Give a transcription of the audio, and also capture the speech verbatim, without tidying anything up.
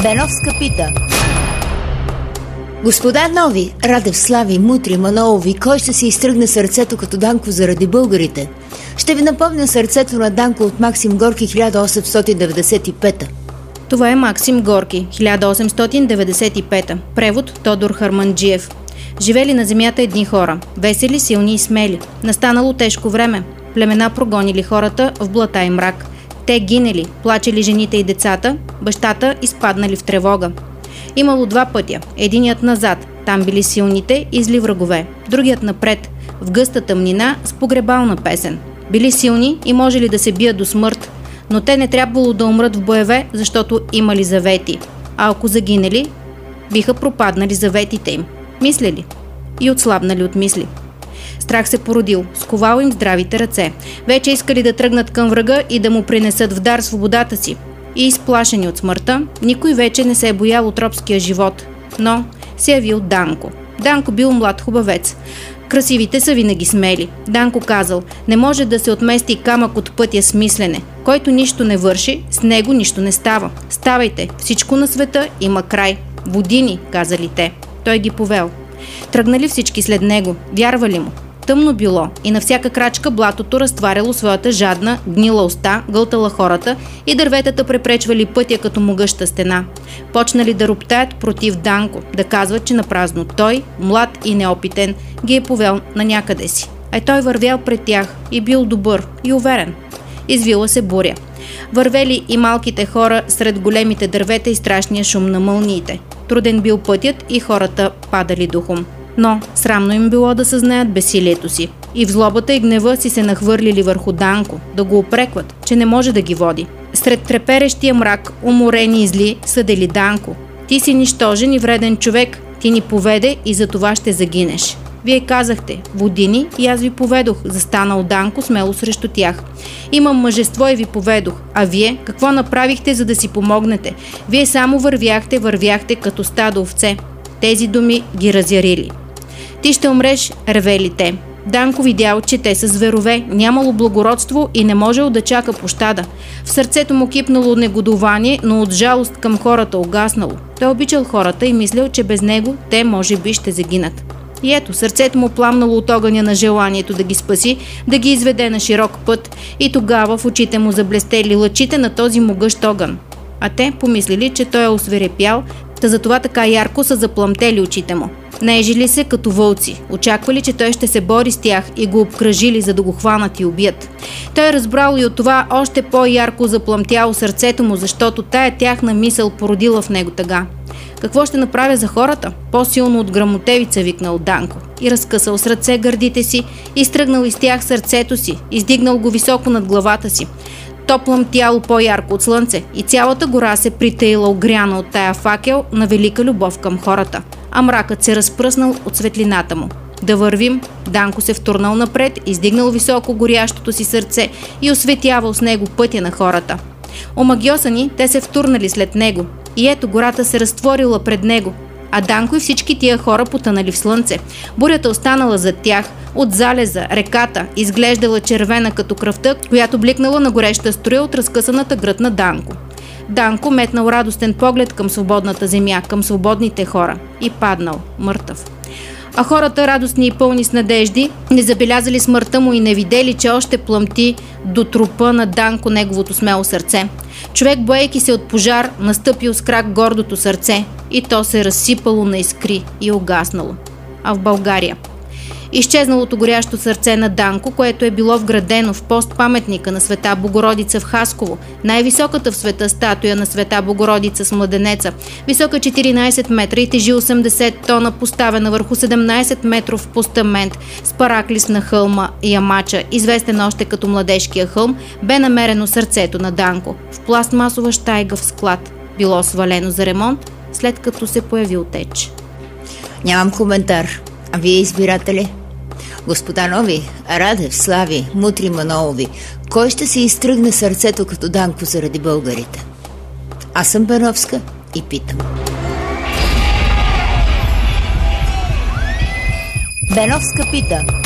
Беновска пита. Господа Нови, Радев, Слави, Мутри, Манолови, кой ще си изтръгне сърцето като Данко заради българите? Ще ви напомня сърцето на Данко от Максим Горки хиляда осемстотин деветдесет и пета. Това е Максим Горки, хиляда осемстотин деветдесет и пета. Превод Тодор Харманджиев. Живели на земята едни хора, весели, силни и смели. Настанало тежко време. Племена прогонили хората в блата и мрак. Те гинели, плачели жените и децата, бащата изпаднали в тревога. Имало два пътя. Единият назад, там били силните и зли врагове. Другият напред, в гъста тъмнина с погребална песен. Били силни и можели да се бият до смърт, но те не трябвало да умрат в боеве, защото имали завети. А ако загинали, биха пропаднали заветите им. Мислели и отслабнали от мисли. Страх се породил, сковал им здравите ръце. Вече искали да тръгнат към врага и да му принесат в дар свободата си. И изплашени от смъртта, никой вече не се е боял от робския живот. Но се явил Данко. Данко бил млад хубавец. Красивите са винаги смели. Данко казал: не може да се отмести камък от пътя с мислене. Който нищо не върши, с него нищо не става. Ставайте, всичко на света има край. Водини, казали те. Той ги повел. Тръгнали всички след него, вярвали му. Тъмно било и на всяка крачка блатото разтваряло своята жадна, гнила уста, гълтала хората и дърветата препречвали пътя като могъща стена. Почнали да роптаят против Данко, да казват, че напразно той, млад и неопитен, ги е повел на някъде си. А той вървял пред тях и бил добър и уверен. Извила се буря. Вървели и малките хора сред големите дървета и страшния шум на мълниите. Труден бил пътят и хората падали духом. Но срамно им било да съзнаят безсилието си. И в злобата и гнева си се нахвърлили върху Данко, да го упрекват, че не може да ги води. Сред треперещия мрак, уморени и зли, съдели Данко. Ти си нищожен и вреден човек, ти ни поведе и за това ще загинеш. Вие казахте: водини, и аз ви поведох, застанал Данко смело срещу тях. Имам мъжество и ви поведох, а вие какво направихте, за да си помогнете? Вие само вървяхте, вървяхте като стадо овце. Тези думи ги разярили. Ти ще умреш, ревели те. Данко видял, че те са зверове, нямало благородство и не можел да чака пощада. В сърцето му кипнало негодование, но от жалост към хората угаснало. Той обичал хората и мислял, че без него те може би ще загинат. И ето, сърцето му пламнало от огъня на желанието да ги спаси, да ги изведе на широк път, и тогава в очите му заблестели лъчите на този могъщ огън. А те помислили, че той е освирепял, та затова така ярко са заплъмтели очите му. Наежили се като вълци, очаквали, че той ще се бори с тях и го обкръжили, за да го хванат и убият. Той разбрал и от това още по-ярко заплъмтяло сърцето му, защото тая тяхна мисъл породила в него тъга. Какво ще направя за хората? По-силно от грамотевица, викнал Данко. И разкъсал с ръце гърдите си, изтръгнал из тях сърцето си, издигнал го високо над главата си. То плъмтяло по-ярко от слънце и цялата гора се притаила огряна от тая факел на велика любов към хората, а мракът се разпръснал от светлината му. Да вървим, Данко се втурнал напред, издигнал високо горящото си сърце и осветявал с него пътя на хората. Омагьосани, те се втурнали след него и ето гората се разтворила пред него, а Данко и всички тия хора потънали в слънце. Бурята останала зад тях. От залеза, реката, изглеждала червена като кръвта, която бликнала на гореща струя от разкъсаната гръд на Данко. Данко метнал радостен поглед към свободната земя, към свободните хора и паднал мъртъв. А хората, радостни и пълни с надежди, не забелязали смъртта му и не видели, че още плъмти до трупа на Данко неговото смело сърце. Човек, боейки се от пожар, настъпил с крак гордото сърце и то се разсипало на искри и угаснало. А в България изчезналото горящо сърце на Данко, което е било вградено в пост паметника на Света Богородица в Хасково, най-високата в света статуя на Света Богородица с младенеца, висока четиринайсет метра и тежи осемдесет тона, поставена върху седемнайсет метров постамент с параклис на хълма Ямача, известен още като Младежкия хълм, бе намерено сърцето на Данко в пластмасова щайга в склад. Било свалено за ремонт, след като се появил теч. Нямам коментар. А вие, избиратели? Господа Нови, Радев, Слави, Мутри, Манолови, кой ще се изтръгне сърцето като Данко заради българите? Аз съм Беновска и питам. Беновска пита.